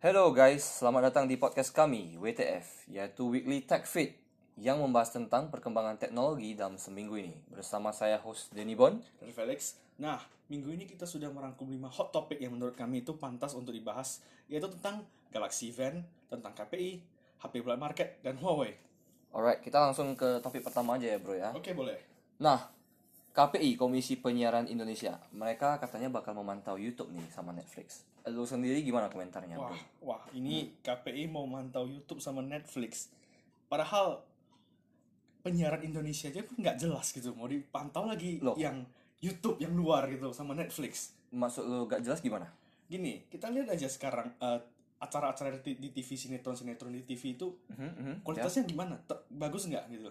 Hello guys, selamat datang di podcast kami, WTF, yaitu Weekly Tech Fit, yang membahas tentang perkembangan teknologi dalam seminggu ini. Bersama saya host Denny Bon. Dan Felix. Nah, minggu ini kita sudah merangkum 5 hot topic yang menurut kami itu pantas untuk dibahas, yaitu tentang Galaxy Van, tentang KPI, HP Black Market, dan Huawei. Alright, kita langsung ke topik pertama aja ya bro ya. Oke, boleh. Nah, KPI, Komisi Penyiaran Indonesia, mereka katanya bakal memantau YouTube nih sama Netflix. Lu sendiri gimana komentarnya bro? Wah, ini KPI mau mantau YouTube sama Netflix. Padahal penyiaran Indonesia aja pun nggak jelas gitu. Mau dipantau lagi Loh. yang YouTube yang luar gitu sama Netflix. Maksud lu gak jelas gimana? Gini, kita lihat aja sekarang acara-acara di TV, sinetron-sinetron di TV itu kualitasnya gimana? Bagus nggak gitu?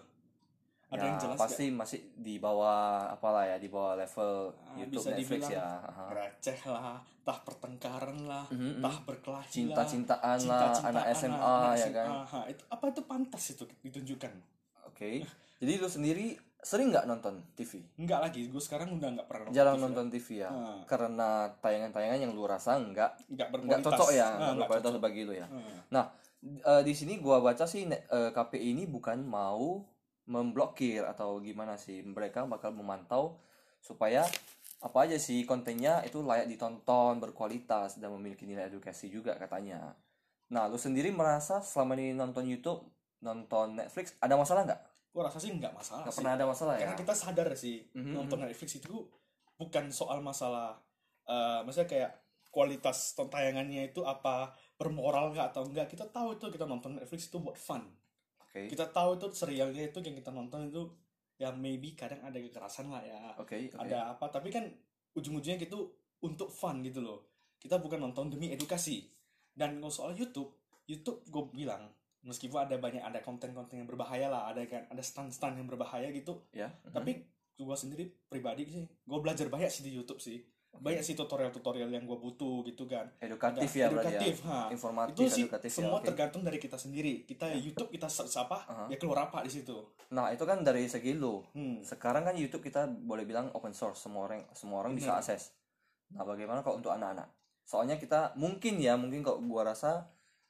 Ada yang jelas pasti masih di bawah apalah ya, di bawah level YouTube, bisa Netflix dibilang ya. receh lah, tah pertengkaran lah, tah berkelahi Cinta-cintaan lah, lah, anak SMA ya kan. Itu apa itu pantas itu ditunjukkan? Oke. Jadi lu sendiri sering nggak nonton TV? Enggak lagi, gue sekarang udah nggak pernah Jarang TV nonton TV ya. Ah. Karena tayangan-tayangan yang lu rasa nggak nggak berkualitas. cocok ya, nggak Nggak berkualitas cocok. bagi lu ya. Nah, di sini gua baca sih KPI ini bukan mau memblokir atau gimana sih. Mereka bakal memantau supaya apa aja sih kontennya itu layak ditonton, berkualitas dan memiliki nilai edukasi juga katanya. Nah, lu sendiri merasa selama ini nonton YouTube, nonton Netflix ada masalah nggak? Gue rasa sih nggak masalah Nggak sih. pernah ada masalah ya? Karena kita sadar sih nonton Netflix itu bukan soal masalah, maksudnya kayak kualitas tayangannya itu apa, bermoral nggak atau enggak. Kita tahu itu kita nonton Netflix itu buat fun. Oke. Kita tahu itu serialnya itu yang kita nonton itu ya maybe kadang ada kekerasan lah ya, Oke. ada apa, tapi kan ujung-ujungnya gitu untuk fun gitu loh. Kita bukan nonton demi edukasi. Dan kalau soal YouTube gue bilang meskipun ada konten-konten yang berbahaya lah, ada stand-stand yang berbahaya gitu, Ya. tapi gue sendiri pribadi sih gue belajar banyak sih di YouTube sih. Banyak sih tutorial-tutorial yang gue butuh gitu kan. Edukatif Ada ya berarti ya. edukatif, Informatif, itu sih edukatif ya, semua oke. tergantung dari kita sendiri. Kita YouTube kita search apa, ya keluar apa di situ. Nah, itu kan dari segi lu. Hmm. Sekarang kan YouTube kita boleh bilang open source, semua orang bisa akses. Nah, bagaimana kalau untuk anak-anak? Soalnya kita mungkin kalau gua rasa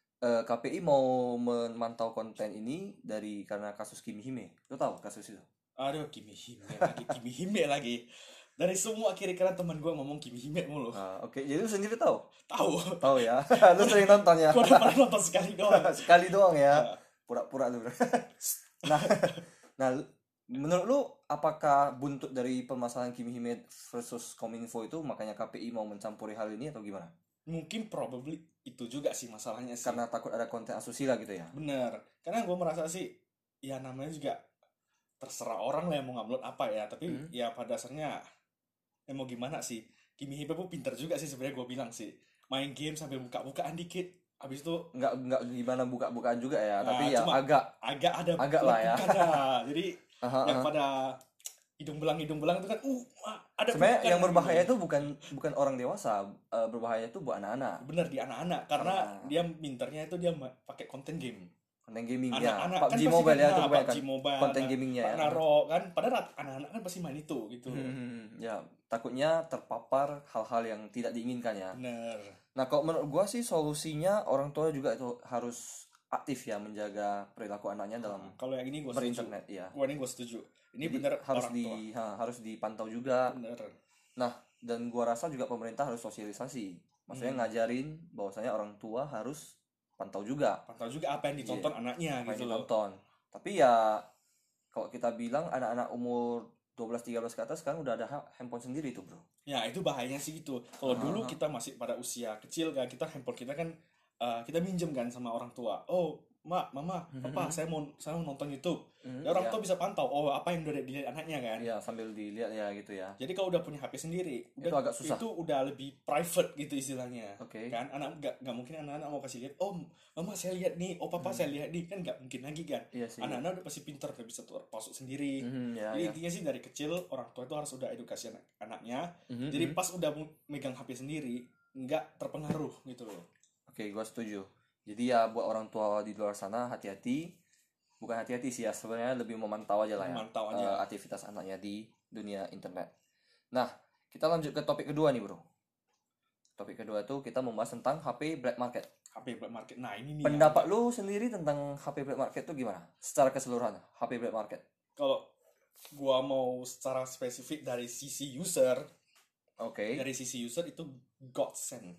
KPI mau memantau konten ini karena kasus Kimi Hime. Lu tahu kasus itu? Aduh, Kimi Hime lagi. Dari semua kira-kira teman gue ngomong Kimi Hime mulu. Oke, jadi lu sendiri tahu? Tahu. Tahu ya. Lu sering nonton ya. Gue udah pernah nonton sekali doang. Sekali doang ya. Pura-pura lu. Nah, menurut lu apakah buntut dari permasalahan Kimi Hime versus Kominfo itu makanya KPI mau mencampuri hal ini atau gimana? Mungkin probably itu juga sih masalahnya sih. Karena takut ada konten asusila gitu ya. Bener. Karena gue merasa sih, ya namanya juga terserah orang lah yang mau ngupload apa ya. Tapi ya pada dasarnya mau gimana sih. Kimi Hime pun pintar juga sih sebenarnya, gue bilang sih. Main game sambil buka-bukaan dikit. Habis itu Nggak gimana buka-bukaan juga ya, tapi ya cuma agak agak lah ya. Jadi yang pada hidung belang itu kan ada Sebenarnya bukan yang berbahaya gitu. itu bukan orang dewasa, berbahaya itu buat anak-anak. Bener di anak-anak karena dia pinternya itu dia pakai konten game. Konten gaming ya. Anak-anak PUBG kan pasti Mobile ya, kan, itu PUBG kebanyakan Mobile, konten gamingnya ya. Naro kan, padahal anak-anak kan pasti main itu gitu. Ya, takutnya terpapar hal-hal yang tidak diinginkan ya. Bener. Nah, kalau menurut gua sih solusinya orang tua juga itu harus aktif ya menjaga perilaku anaknya dalam Kalau yang ini gue setuju. berinternet ya. Ini gue setuju. Ini Jadi bener harus orang tua. harus dipantau juga. Bener. Nah, dan gua rasa juga pemerintah harus sosialisasi. Maksudnya ngajarin bahwasanya orang tua harus pantau juga Pantau juga apa yang ditonton anaknya apa yang gitu loh. ditonton. Tapi ya kalau kita bilang anak-anak umur 12-13 ke atas sekarang udah ada handphone sendiri tuh, Bro. Ya itu bahayanya sih gitu. Kalau dulu kita masih pada usia kecil kan, handphone kita kan kita minjem kan sama orang tua. Oh, mak, mama, papa, saya mau nonton YouTube. Ya orang tua bisa pantau. Oh, apa yang udah dilihat anaknya kan. Iya, sambil dilihat ya gitu ya. Jadi kalau udah punya HP sendiri, Itu agak susah. Itu udah lebih private gitu istilahnya. Oke. Kan anak nggak mungkin anak-anak mau kasih lihat. Oh, mama saya lihat nih. Oh, papa saya lihat nih. Kan nggak mungkin lagi kan. Iya sih. Anak-anak udah pasti pintar, udah bisa masuk sendiri. Ya, Jadi ya. intinya sih dari kecil orang tua itu harus udah edukasi anaknya. Jadi pas udah megang HP sendiri, nggak terpengaruh gitu loh. Oke, gua setuju. Jadi ya buat orang tua di luar sana hati-hati. Bukan hati-hati sih ya, sebenarnya lebih memantau aja lah ya. Memantau aja. Aktivitas anaknya di dunia internet. Nah, kita lanjut ke topik kedua nih, Bro. Topik kedua tuh kita membahas tentang HP black market. HP black market. Nah, ini nih. Pendapat lu sendiri tentang HP black market tuh gimana? Secara keseluruhan, HP black market. Kalau gua mau secara spesifik dari sisi user, Oke. dari sisi user itu godsend.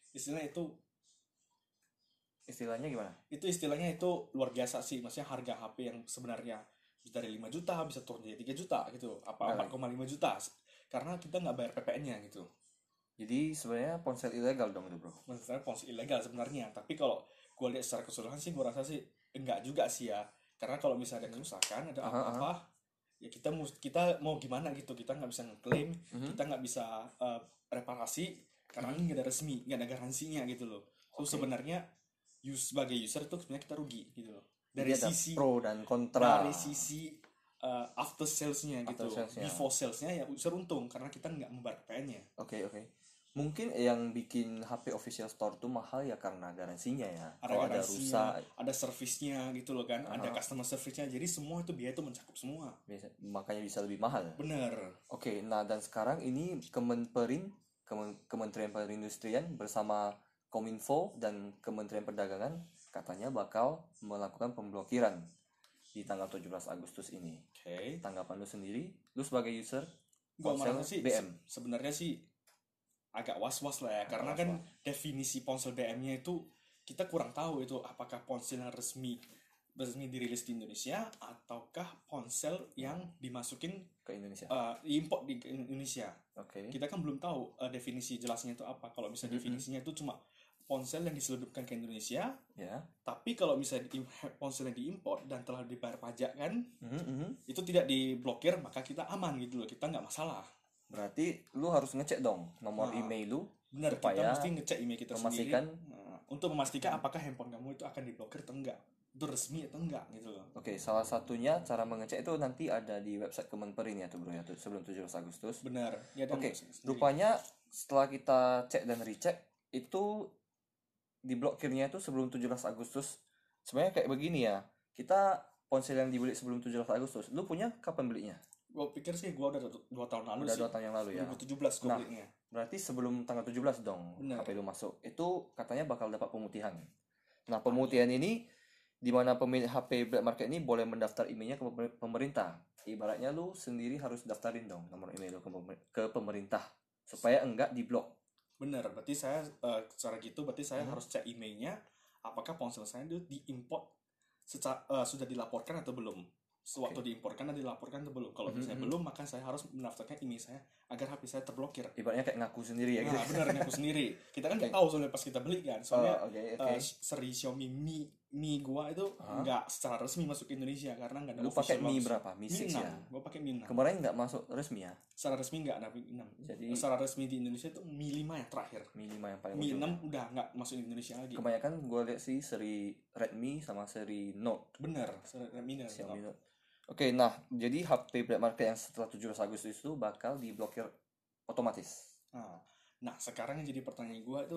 Istilahnya gimana? Itu istilahnya itu luar biasa sih. Maksudnya harga HP yang sebenarnya dari 5 juta bisa turun jadi 3 juta gitu. Apa 4,5 juta. Karena kita nggak bayar PPN-nya gitu. Jadi sebenarnya ponsel ilegal dong itu, bro. Maksudnya ponsel ilegal sebenarnya. Tapi kalau gue lihat secara keseluruhan sih gue rasa sih enggak juga sih ya. Karena kalau misalnya ada kerusakan, ada apa-apa, ya kita mau gimana gitu. Kita nggak bisa ngeklaim, kita nggak bisa reparasi karena ini nggak ada resmi, nggak ada garansinya gitu loh. So sebenarnya sebagai user itu sebenarnya kita rugi gitu loh. Dari Jadi ada sisi pro dan kontra. Dari sisi after salesnya gitu. Before salesnya ya user untung karena kita nggak membayar PPN-nya. Oke. Mungkin yang bikin HP official store tuh mahal ya karena garansinya ya. Ada Kalau garansinya, ada rusak, ada servisnya gitu loh kan, ada customer service-nya. Jadi semua itu biaya itu mencakup semua. makanya bisa lebih mahal. Bener. Oke, nah dan sekarang ini Kementerian Perindustrian bersama Kominfo dan Kementerian Perdagangan katanya bakal melakukan pemblokiran di tanggal 17 Agustus ini. Oke. Tanggapan lu sendiri, lu sebagai user Gua ponsel merasa sih BM. sebenarnya sih agak was-was lah ya, karena kan definisi ponsel BM-nya itu kita kurang tahu itu apakah ponsel yang resmi dirilis di Indonesia ataukah ponsel yang dimasukin ke Indonesia. Import di Indonesia. Oke. Kita kan belum tahu definisi jelasnya itu apa. Kalau misalnya definisinya itu cuma ponsel yang diselundupkan ke Indonesia, Ya. tapi kalau misalnya ponsel yang diimpor dan telah dibayar pajak kan, itu tidak diblokir, maka kita aman gitu loh, kita nggak masalah. Berarti lu harus ngecek dong nomor email lu. Benar, kita supaya mesti ngecek email kita memastikan, sendiri untuk memastikan apakah handphone kamu itu akan diblokir atau enggak, itu resmi atau enggak gitu loh. Oke, salah satunya cara mengecek itu nanti ada di website Kemenperin ya tuh bro ya, tuh, sebelum 17 Agustus. Benar. Ya, Oke, rupanya setelah kita cek dan recheck itu diblokirnya itu sebelum 17 Agustus. Sebenarnya kayak begini ya, kita ponsel yang dibeli sebelum 17 Agustus, lu punya kapan belinya? Gue pikir sih gue udah 2 tahun lalu Udah sih. 2 tahun yang lalu ya. 2017 gue Nah, belinya. berarti sebelum tanggal 17 dong. Bener. HP lu masuk. Itu katanya bakal dapat pemutihan. Nah, pemutihan ini di mana pemilik HP black market ini boleh mendaftar emailnya ke pemerintah. Ibaratnya lu sendiri harus daftarin dong nomor email lu ke pemerintah supaya enggak diblok. Bener, berarti saya secara gitu berarti saya harus cek emailnya apakah ponsel saya itu diimport sudah dilaporkan atau belum. Sewaktu diimporkan dan dilaporkan atau belum. Kalau misalnya belum, maka saya harus mendaftarkan email saya agar HP saya terblokir. Ibaratnya kayak ngaku sendiri ya gitu. Nah, benar, ngaku sendiri. Kita kan nggak tahu soalnya pas kita beli kan. Soalnya seri Xiaomi Mi gua itu nggak secara resmi masuk ke Indonesia karena nggak ada. Lu pakai Mi berapa? Mi 6 ya? Gua pakai Mi 6. Kemarin nggak masuk resmi ya? Secara resmi nggak ada Mi 6. Jadi secara resmi di Indonesia itu Mi 5 yang terakhir. Mi 5 yang paling Mi ujung. 6 udah nggak masuk di Indonesia lagi. Kebanyakan gue lihat sih seri Redmi sama seri Note. Bener, Redmi dan Xiaomi Note. Oke, nah jadi HP black market yang setelah 17 Agustus itu bakal diblokir otomatis. Nah, sekarang yang jadi pertanyaan gue itu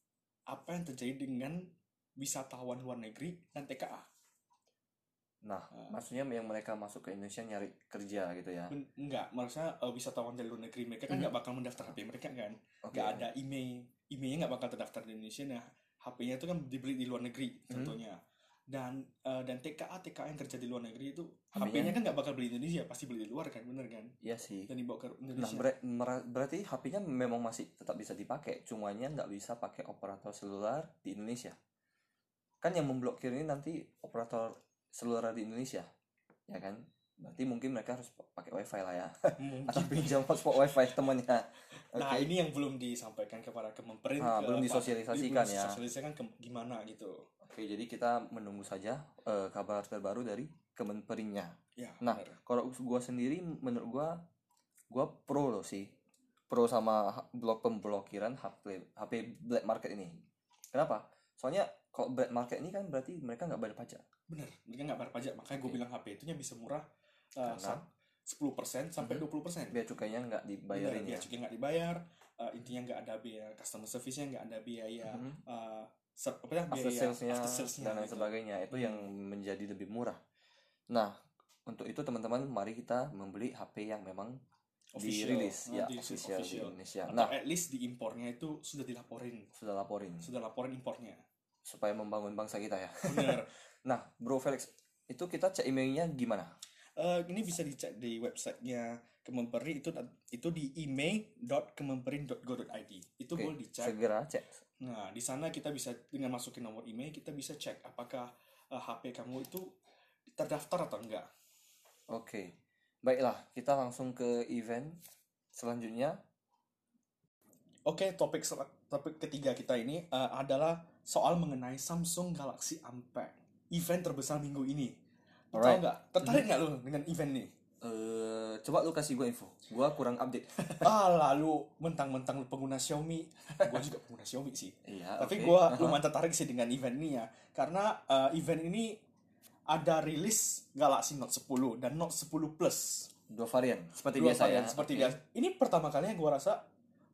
apa yang terjadi dengan wisatawan luar negeri dan TKA? Nah, maksudnya yang mereka masuk ke Indonesia nyari kerja gitu ya? Enggak, maksudnya wisatawan dari luar negeri mereka kan nggak bakal mendaftar HP mereka kan, nggak ada emailnya nggak bakal terdaftar di Indonesia. Nah, HP-nya itu kan dibeli di luar negeri contohnya. Dan TKA yang kerja di luar negeri itu HP-nya kan nggak bakal beli di Indonesia, pasti beli di luar kan, bener kan? Iya sih. Dan dibawa ke Indonesia. Nah, berarti HP-nya memang masih tetap bisa dipakai, cumanya nggak bisa pakai operator seluler di Indonesia. Kan yang memblokir ini nanti operator seluler di Indonesia, ya kan? Berarti mungkin mereka harus pakai wifi lah ya. Atau pinjam hotspot wifi temannya. Nah, ini yang belum disampaikan kepada Kemenperin. Belum disosialisasikan ya. Disosialisasikan gimana gitu. Oke, jadi kita menunggu saja kabar terbaru dari Kemenperinnya. Ya, nah, kalau gue sendiri, menurut gue pro loh sih. Pro sama pemblokiran HP black market ini. Kenapa? Soalnya kalau black market ini kan berarti mereka nggak bayar pajak. Bener, mereka nggak bayar pajak. Makanya gue bilang HP itunya bisa murah 10% sampai 20%. Biaya cukainya nggak dibayarin. Biaya cukai nggak dibayar. Intinya nggak ada biaya customer service-nya, nggak ada biaya after sales-nya dan lain sebagainya. Itu yang menjadi lebih murah. Nah, untuk itu teman-teman, mari kita membeli HP yang memang dirilis ya, di official di official. Indonesia. Atau Nah, at least di impornya itu sudah dilaporin, sudah laporin sudah laporin impornya. supaya membangun bangsa kita ya. Benar. Nah, Bro Felix, itu kita cek emailnya gimana? Ini bisa dicek di websitenya Kemenperi, itu di email.kemenperin.go.id. Itu Oke, boleh dicek. segera cek. Nah, di sana kita bisa dengan masukin nomor email, kita bisa cek apakah HP kamu itu terdaftar atau enggak. Oke, baiklah, kita langsung ke event selanjutnya. Oke, topik ketiga kita ini adalah soal mengenai Samsung Galaxy Unpacked, event terbesar minggu ini. Tahu Alright. nggak? Tertarik nggak lo dengan event ini? Coba lu kasih gue info, gue kurang update. Lalu mentang-mentang lu pengguna Xiaomi, gue juga pengguna Xiaomi sih. Iya, Tapi oke. gue lumayan tertarik sih dengan event ini ya, karena event ini ada rilis Galaxy Note 10 dan Note 10 Plus. Dua varian, seperti Dua biasa varian, ya. seperti Oke. biasa. Ini pertama kalinya gue rasa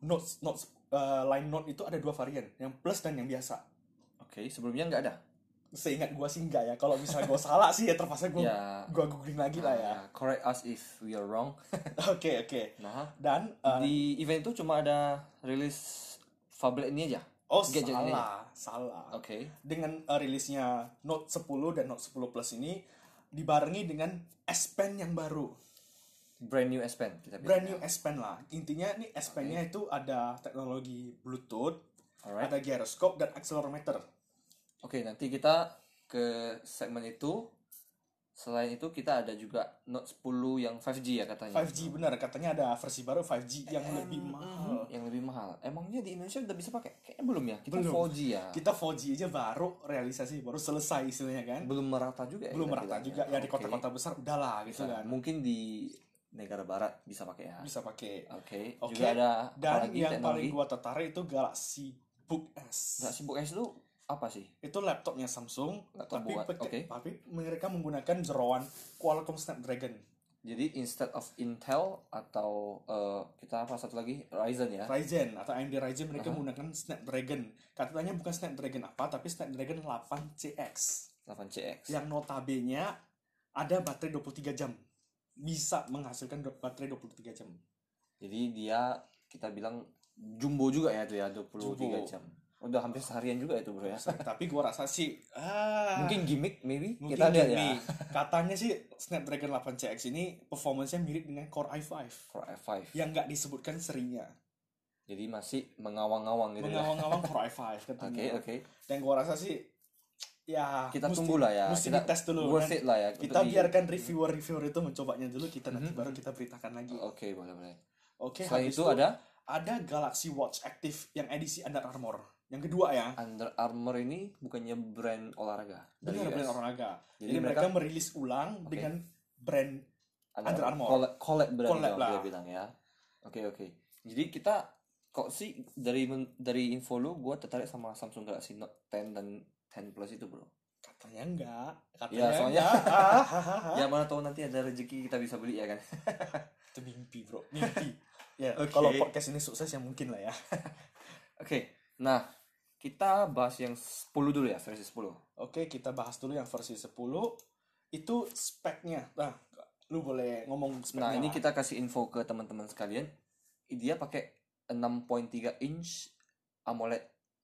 line Note itu ada dua varian, yang Plus dan yang biasa. Oke, sebelumnya nggak ada. Seingat gue sih enggak ya. Kalau misalnya gue salah sih ya terpaksa gue Ya. googling lagi lah ya. Correct us if we are wrong. Oke. Nah, Dan di event itu cuma ada rilis phablet ini aja. gadget ini salah. Oke. Dengan rilisnya Note 10 dan Note 10 Plus ini dibarengi dengan S Pen yang baru. Brand new S Pen kita bilang. Brand new S Pen lah. Intinya nih S Pen-nya itu ada teknologi Bluetooth, Alright. ada gyroscope dan accelerometer. Oke, nanti kita ke segmen itu. Selain itu kita ada juga Note 10 yang 5G ya katanya. 5G benar, katanya ada versi baru 5G yang lebih mahal. Yang lebih mahal. Emangnya di Indonesia udah bisa pakai? Kayaknya belum ya. Kita Belum. 4G ya. Kita 4G aja baru realisasi, baru selesai istilahnya kan. Belum merata juga ya. Belum kita merata bilangnya. juga ya di Oke. kota-kota besar udahlah gitu Bisa. kan. Mungkin di negara barat bisa pakai ya. Bisa pakai. Oke. Oke. Juga ada Dan apalagi yang paling teknologi. gua tertarik itu Galaxy Book S. Galaxy Book S itu apa sih? Itu laptopnya Samsung, Laptop tapi buat, oke. tapi mereka menggunakan jeroan Qualcomm Snapdragon. Jadi instead of Intel atau kita apa satu lagi Ryzen ya. Ryzen atau AMD Ryzen mereka menggunakan Snapdragon. Katanya bukan Snapdragon apa, tapi Snapdragon 8CX. 8CX. Yang notabene ada baterai 23 jam. Bisa menghasilkan baterai 23 jam. Jadi dia kita bilang jumbo juga ya itu ya 23 Jumbo. jam. Udah hampir seharian juga itu bro ya. Tapi gua rasa sih Mungkin gimmick maybe mungkin kita lihat ya. gini. Katanya sih Snapdragon 8CX ini performance-nya mirip dengan Core i5 Core i5. yang nggak disebutkan serinya. Jadi masih mengawang-awang gitu ya. Mengawang-awang Core i5 katanya. Oke. Dan gua rasa sih ya Kita tunggulah ya. Mesti Kita dites dulu worth kan. it lah ya. Kita untuk di- biarkan reviewer itu mencobanya dulu, kita nanti baru kita beritakan lagi. Oke, boleh. Oke, Selain habis itu ada Galaxy Watch Active yang edisi Under Armour. Yang kedua ya. Under Armour ini bukannya brand olahraga dari Benar, US. brand olahraga. Jadi Jadi mereka merilis ulang dengan brand Under Armour. Collab brand Collab yang lah. kita bilang ya. Oke. Jadi kita kok sih dari info lu gue tertarik sama Samsung Galaxy Note 10 dan 10 Plus itu bro. Katanya enggak. Ya, soalnya- enggak. Ya mana tahu nanti ada rezeki kita bisa beli ya kan. Itu mimpi bro, mimpi. Ya, Oke. kalau podcast ini sukses ya mungkin lah ya. Oke. Nah, kita bahas yang 10 dulu ya, versi 10. Oke, kita bahas dulu yang versi 10. Itu speknya. Nah, lu boleh ngomong speknya. Nah, ini lah. kita kasih info ke teman-teman sekalian. Dia pakai 6.3 inch AMOLED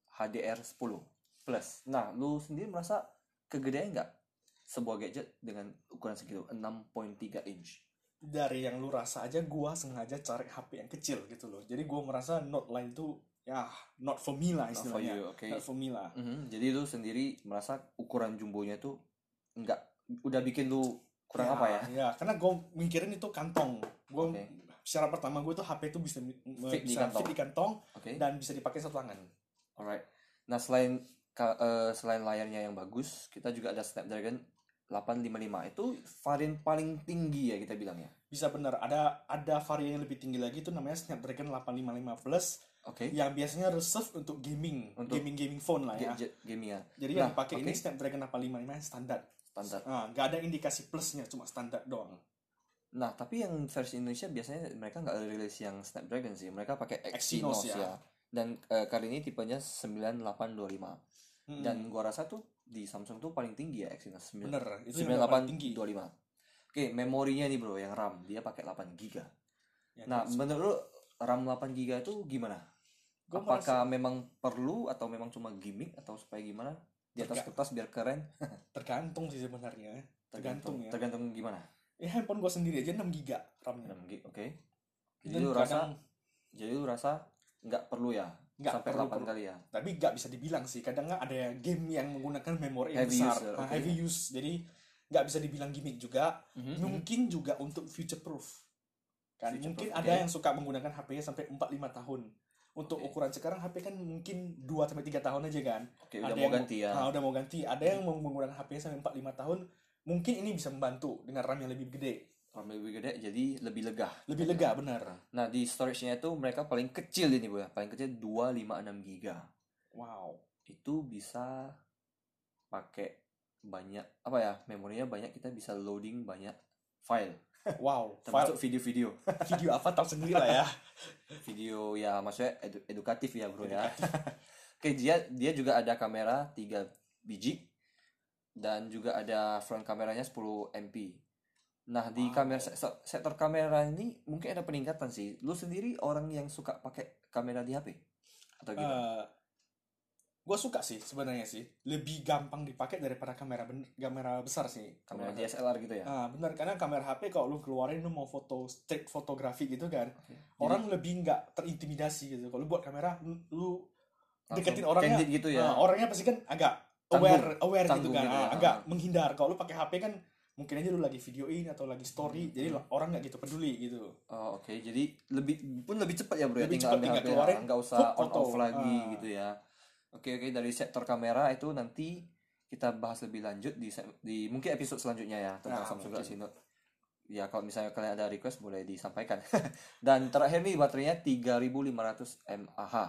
HDR10 Plus. Nah, lu sendiri merasa kegedean nggak sebuah gadget dengan ukuran segitu 6.3 inch? Dari yang lu rasa aja, gua sengaja cari HP yang kecil gitu loh. Jadi gua merasa Note line tuh ya not for me lah Not for istilahnya. you, oke. Not for me lah. Jadi lu sendiri merasa ukuran jumbonya tuh nggak, udah bikin lu kurang apa ya? Ya, karena gue mikirin itu kantong. Gue Oke. secara pertama gue tuh HP itu bisa Fit di kantong. fit di kantong Oke. dan bisa dipakai satu tangan. Alright. Nah, selain layarnya yang bagus, kita juga ada Snapdragon 855. Itu varian paling tinggi ya kita bilang ya. Bisa bener. Ada varian yang lebih tinggi lagi itu namanya Snapdragon 855 Plus Oke. yang biasanya reserve untuk gaming, Untuk gaming phone lah ya. Gadget gaming ya. Jadi Nah, yang pakai ini oke. Snapdragon 855 yang standar. Standar. Nggak ada indikasi plusnya, cuma standar doang. Nah, tapi yang versi Indonesia biasanya mereka nggak rilis yang Snapdragon sih. Mereka pakai Exynos Exynos ya. ya. Dan kali ini tipenya 9825. Dan gua rasa tuh di Samsung tuh paling tinggi ya Exynos. Bener, itu yang paling tinggi. 9825. Oke, memorinya nih bro, yang RAM dia pakai 8 GB. Ya, Nah, menurut lu RAM 8 GB itu gimana? Gua Apakah memang perlu atau memang cuma gimmick atau supaya gimana? Di atas kertas biar keren? tergantung sih sebenarnya. Tergantung ya. Tergantung gimana? Ya handphone gue sendiri aja 6 GB RAM-nya. 6 GB, oke. Jadi Dan lu kadang rasa nggak perlu ya? nggak Sampai perlu, 8 kali ya? tapi nggak bisa dibilang sih. Kadang nggak ada game yang menggunakan memori yang Heavy besar, use, okay. heavy use. Jadi nggak bisa dibilang gimmick juga. Mungkin juga untuk future proof. Kan mungkin ada yang suka menggunakan HP-nya sampai 4-5 tahun. Untuk ukuran sekarang HP kan mungkin 2-3 tahun aja kan. Oke, ada udah yang mau ganti ya. Udah mau ganti. Ada yang mau menggunakan HP-nya sampai 4-5 tahun. Mungkin ini bisa membantu dengan RAM yang lebih gede. RAM lebih gede jadi lebih lega. Lebih lega, benar. Nah, di storage-nya itu mereka paling kecil ini, Bu ya. Paling kecil 256 GB. Wow. Itu bisa pakai banyak apa ya? Memorinya banyak, kita bisa loading banyak file. Wow, Termasuk video-video. Video apa tahu sendiri lah ya. Video ya maksudnya edukatif ya, Bro ya. Oke, dia juga ada kamera 3 biji dan juga ada front kameranya 10 MP. Nah, di kamera sektor kamera ini mungkin ada peningkatan sih. Lu sendiri orang yang suka pakai kamera di HP atau gimana? Gue suka sih sebenarnya sih. Lebih gampang dipakai daripada kamera besar sih. Kamera DSLR gitu ya. Benar, karena kamera HP kalau lu keluarin lu mau foto street fotografi gitu kan. Orang lebih nggak terintimidasi gitu. Kalau lu buat kamera lu deketin orangnya gitu ya. Orangnya pasti kan agak aware gitu kan. Gitu ya. Agak menghindar. Kalau lu pakai HP kan mungkin aja lu lagi videoin atau lagi story, jadi orang nggak gitu peduli gitu. Oh, oke. Jadi lebih cepat ya, Bro ya. Lebih cepat tinggal keluarin, nggak usah on foto. off lagi gitu ya. Oke, dari sektor kamera itu nanti kita bahas lebih lanjut di mungkin episode selanjutnya ya tentang Samsung Galaxy Note. Ya, kalau misalnya kalian ada request boleh disampaikan. Dan terakhir nih baterainya 3500 mAh.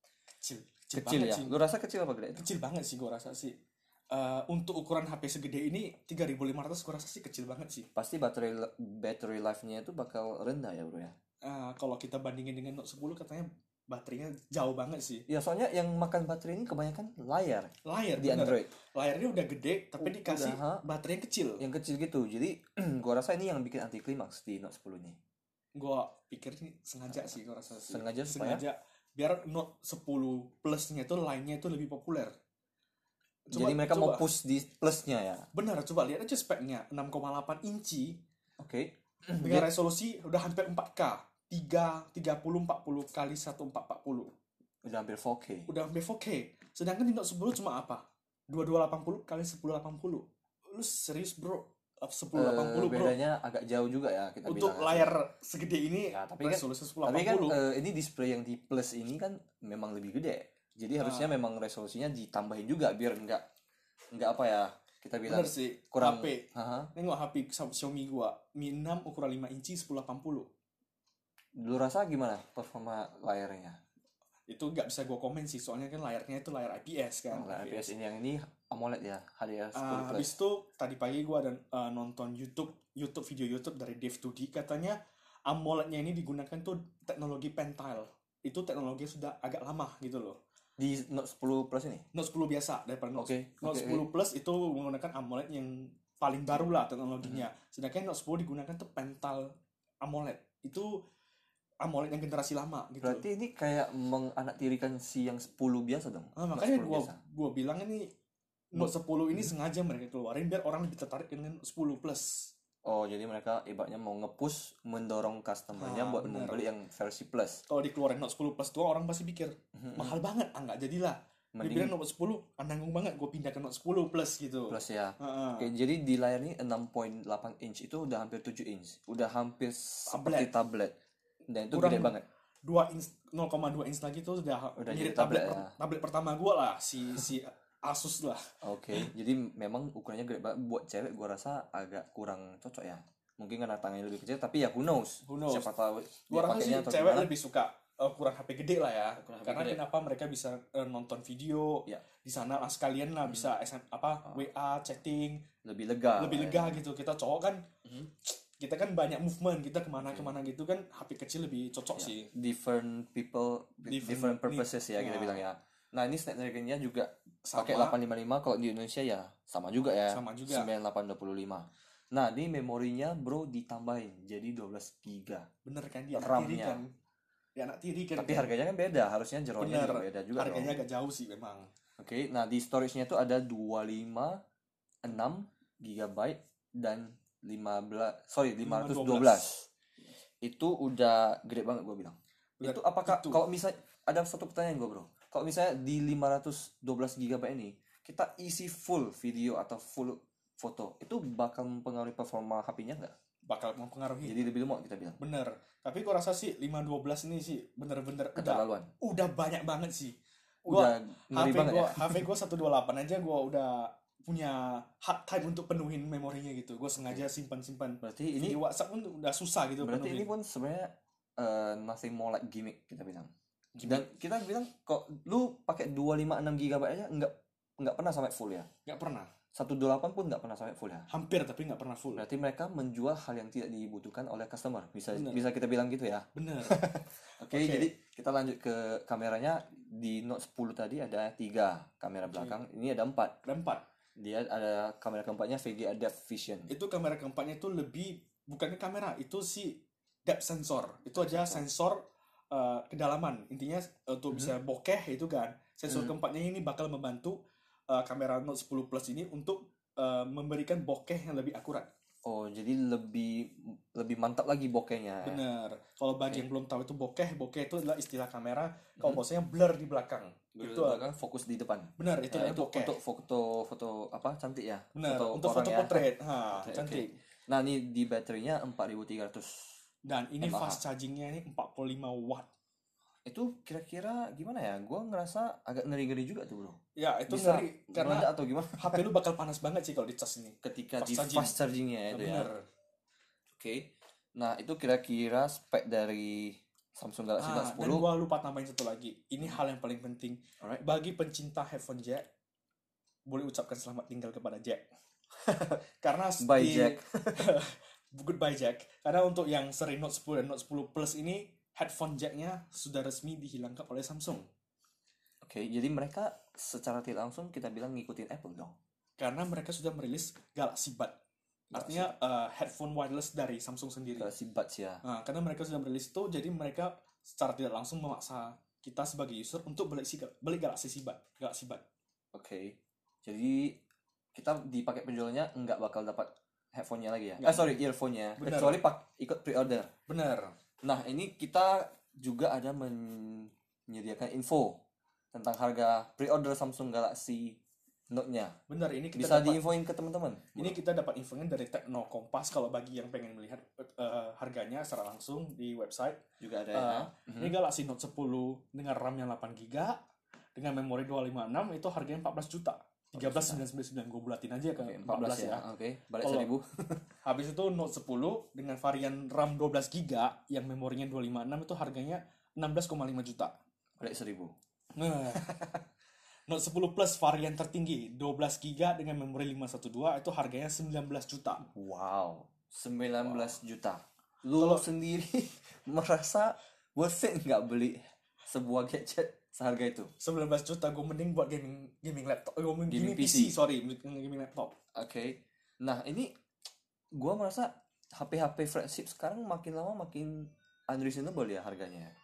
Kecil ya. Sih. Lu rasa kecil apa gede? Kecil banget sih gua rasa sih. Untuk ukuran HP segede ini 3500 gua rasa sih kecil banget sih. Pasti battery life-nya itu bakal rendah ya, Bro ya. Kalau kita bandingin dengan Note 10 katanya baterainya jauh banget sih. Ya, soalnya yang makan baterai ini kebanyakan layar di bener. Android. Layarnya udah gede tapi dikasih baterai yang kecil. Yang kecil gitu. Jadi gua rasa ini yang bikin anti klimaks di Note 10 ini. Gua pikir ini sengaja sih gua rasa sih. Sengaja biar Note 10 Plus-nya itu line-nya itu lebih populer. Jadi mereka mau push di plusnya ya. Benar, coba lihat aja speknya 6,8 inci. Oke. Dengan resolusi udah hampir 4K. 30-40 kali 1440. Udah hampir 4K. Sedangkan di Note 10 cuma apa? 2280 kali 1080. Lu serius, Bro? 1080, Bro. Bedanya agak jauh juga ya kita untuk bilang. Layar segede ini ya, resolusi 1080. Tapi kan ini display yang di plus ini kan memang lebih gede. Jadi harusnya memang resolusinya ditambahin juga biar enggak apa ya? Kita bilang bener sih, kurang HP. Nengok HP Xiaomi gua Mi 6 ukuran 5 inci 1080. Lu rasa gimana performa layarnya? Itu nggak bisa gue komen sih, soalnya kan layarnya itu layar IPS kan. Layar IPS ini yang ini AMOLED ya, HDR10+. Habis itu tadi pagi gue ada nonton video YouTube dari Dev2D, katanya AMOLED-nya ini digunakan tuh teknologi Pentile. Itu teknologi sudah agak lama gitu loh. Di Note 10 Plus ini? Note 10 biasa daripada Note 10 Plus itu menggunakan AMOLED yang paling baru lah teknologinya. Sedangkan Note 10 digunakan tuh Pentile AMOLED. Itu AMOLED yang generasi lama gitu. Berarti ini kayak menganaktirikan si yang 10 biasa dong. Makanya gua bilang ini Note 10 ini sengaja mereka keluarin biar orang lebih tertarik dengan 10 Plus. Oh, jadi mereka ibaratnya mau nge-push, mendorong customer-nya buat membeli yang versi Plus. Kalau dikeluarin Note 10 Plus tuh orang pasti pikir mahal banget, nggak jadilah. Dia bilang Note 10 nanggung banget, gue pindah ke Note 10 Plus gitu. Plus ya. Oke, jadi di layar ini 6.8 inch itu udah hampir 7 inch. Udah hampir seperti tablet. Dan itu gede banget. 0,2 inch lagi tuh udah mirip tablet pertama gue lah, si Asus lah. Oke, jadi memang ukurannya gede banget. Buat cewek gue rasa agak kurang cocok ya. Mungkin karena tangannya lebih kecil, tapi ya who knows. Siapa tahu. Gue rasa sih cewek lebih suka ukuran HP gede lah ya. Karena kenapa mereka bisa nonton video di sana lah, sekalian lah bisa WA, chatting. Lebih lega gitu. Kita cowok kan kita kan banyak movement, kita kemana-kemana gitu kan, HP kecil lebih cocok sih. Different people, different purposes ya kita bilang ya. Nah, ini Snapdragon-nya juga pakai 855, kalau di Indonesia ya sama juga ya. 9825. Nah, ini memorinya bro ditambahin jadi 12 giga. Bener kan, dia anak tiri RAM-nya. kan. Dia anak tiri kan. Tapi harganya kan beda, harusnya jeroannya Bener, juga beda juga harganya dong. agak jauh sih memang. Oke, nah di storage-nya itu ada 256 GB dan 512. Itu udah gede banget gue bilang. Bener, Itu apakah itu. kalau misalnya ada satu pertanyaan gue bro. Kalau misalnya di 512 GB ini kita isi full video atau full foto, itu bakal mempengaruhi performa HP-nya nggak? Bakal mempengaruhi. Jadi lebih lemot kita bilang. Bener. Tapi gua rasa sih 512 ini sih bener-bener Keterlaluan. udah banyak banget sih. Udah ngeri banget ya. HP gua 128 aja gua udah punya hard time untuk penuhin memorinya gitu. Gua sengaja simpan-simpan. Berarti ini Di WhatsApp pun udah susah gitu berarti penuhin. ini pun sebenarnya nothing more like gimmick kita bilang. Dan kita bilang kok lu pakai 256 GB aja nggak pernah sampai full ya. Nggak pernah. 128 pun nggak pernah sampai full ya. Hampir tapi nggak pernah full. Berarti mereka menjual hal yang tidak dibutuhkan oleh customer. Bener. Bisa kita bilang gitu ya. Bener. Oke, jadi kita lanjut ke kameranya. Di Note 10 tadi ada 3 kamera belakang. Ini ada 4. Ada 4. Dia ada kamera keempatnya VGA Depth Vision. Itu kamera keempatnya itu lebih bukannya kamera, itu si depth sensor. Itu aja sensor kedalaman. Intinya untuk bisa bokeh itu kan. Sensor keempatnya ini bakal membantu kamera Note 10 Plus ini untuk memberikan bokeh yang lebih akurat. Oh, jadi lebih mantap lagi bokehnya. Bener. Kalau bagi yang belum tahu itu bokeh itu adalah istilah kamera. Kalau bahasanya blur di belakang. Itu Itu belakang fokus di depan. bener, itu namanya bokeh. Untuk foto apa cantik ya. Bener, Foto untuk orang foto ya. portrait. Oke, Cantik. Nah, ini di baterainya 4300. Dan ini mAh. fast chargingnya ini 45 watt. Itu kira-kira gimana ya? Gua ngerasa agak ngeri-ngeri juga tuh, bro. Ya, itu Bisa ngeri karena meledak atau gimana? HP lu bakal panas banget sih kalau dicas ini. Ketika Fast di charging. fast chargingnya itu ya. Bener. Oke. Nah, itu kira-kira spek dari Samsung Galaxy Note 10. Dan gua lupa tambahin satu lagi. Ini hal yang paling penting. Alright. Bagi pencinta headphone jack, boleh ucapkan selamat tinggal kepada Jack. Karena Bye, Jack. Goodbye Jack. Karena untuk yang seri Note 10 dan Note 10 Plus ini, headphone jacknya sudah resmi dihilangkan oleh Samsung. Oke, jadi mereka secara tidak langsung kita bilang ngikutin Apple dong. Karena mereka sudah merilis Galaxy Buds. Artinya headphone wireless dari Samsung sendiri. Galaxy Buds ya. Nah, karena mereka sudah merilis itu, jadi mereka secara tidak langsung memaksa kita sebagai user untuk beli Galaxy Buds. Oke. Jadi kita di paket penjualnya nggak bakal dapat headphone-nya lagi ya. Earphone-nya. Bener. Kecuali ikut pre-order. Bener. Nah, ini kita juga ada menyediakan info tentang harga pre-order Samsung Galaxy Note-nya. Bener, ini kita Bisa dapat, diinfoin ke teman-teman. ini kita dapat infonya dari Tekno Kompas kalau bagi yang pengen melihat harganya secara langsung di website. Juga ada ya. Ini Galaxy Note 10 dengan RAM yang 8 GB dengan memori 256 itu harganya 14 juta. 13.999 gue bulatin aja ke 14 ya. Oke, balik Kalau- 1000. Habis itu Note 10 dengan varian RAM 12 GB yang memorinya 256 itu harganya 16,5 juta. Balik 1000. Nah, Note 10 Plus varian tertinggi 12 GB dengan memori 512 itu harganya 19 juta. Wow, 19 juta. Lu sendiri merasa worth it nggak beli sebuah gadget seharga itu? 19 juta gue mending buat gaming laptop, gaming PC. gaming laptop. Oke. Nah, ini gua merasa HP-HP flagship sekarang makin lama makin unreasonable ya harganya.